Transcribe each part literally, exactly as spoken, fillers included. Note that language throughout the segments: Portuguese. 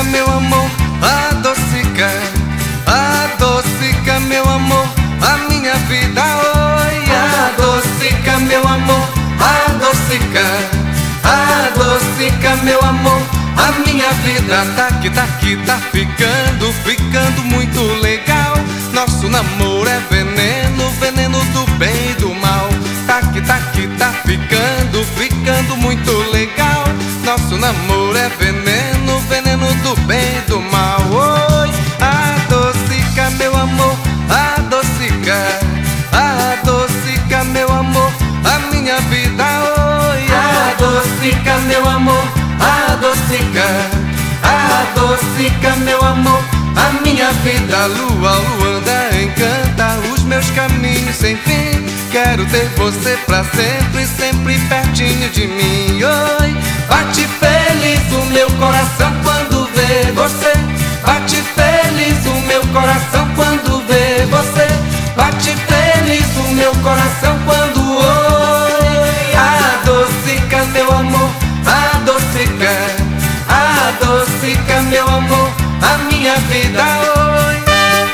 meu amor, adocica, adocica, meu amor, a minha vida. Oi, adocica, meu amor, adocica, adocica, meu amor, a minha vida. Tá que tá que tá ficando, ficando muito legal. Nosso namoro é veneno, veneno do bem e do mal. Tá que tá que tá ficando, ficando muito legal. Nosso namoro é veneno, veneno do bem e do mal. Oi, adocica, meu amor, adocica, adocica, meu amor, a minha vida. Oi, adocica, meu amor, adocica, adocica, meu amor, a minha vida. A lua, a luanda encanta os meus caminhos sem fim. Quero ter você pra sempre, sempre pertinho de mim. Oi, bate feliz o meu coração quando vê você. Bate feliz o meu coração quando vê você. Bate feliz o meu coração quando oi. Adocica, meu amor, adocica, adocica, meu amor, a minha vida. Oi.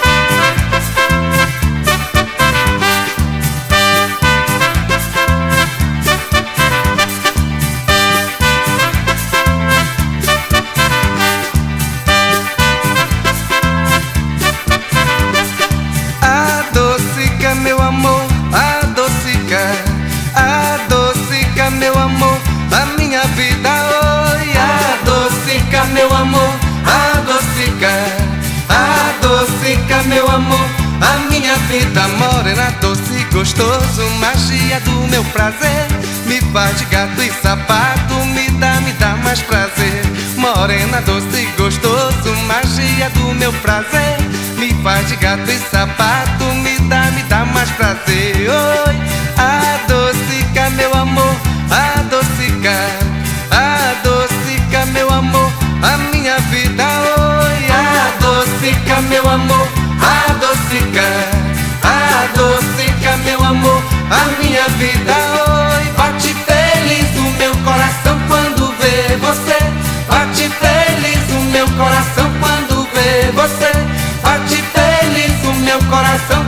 Adocica, meu amor, adocica, adocica, meu amor, a minha vida. Oi, adocica, meu amor, adocica, adocica, meu amor, a minha vida. Morena, doce, gostoso, magia do meu prazer. Me faz de gato e sapato, me dá, me dá mais prazer. Morena, doce, gostoso, magia do meu prazer. Me faz de gato e sapato, me dá, me dá mais prazer. Oi, adocica, meu amor, adocica, adocica, meu amor, a minha vida. Oi, adocica, meu amor, adocica, adocica, meu amor, a minha vida. Oi, bate feliz o meu coração quando vê você. Bate feliz o meu coração quando vê você. Bate feliz o meu coração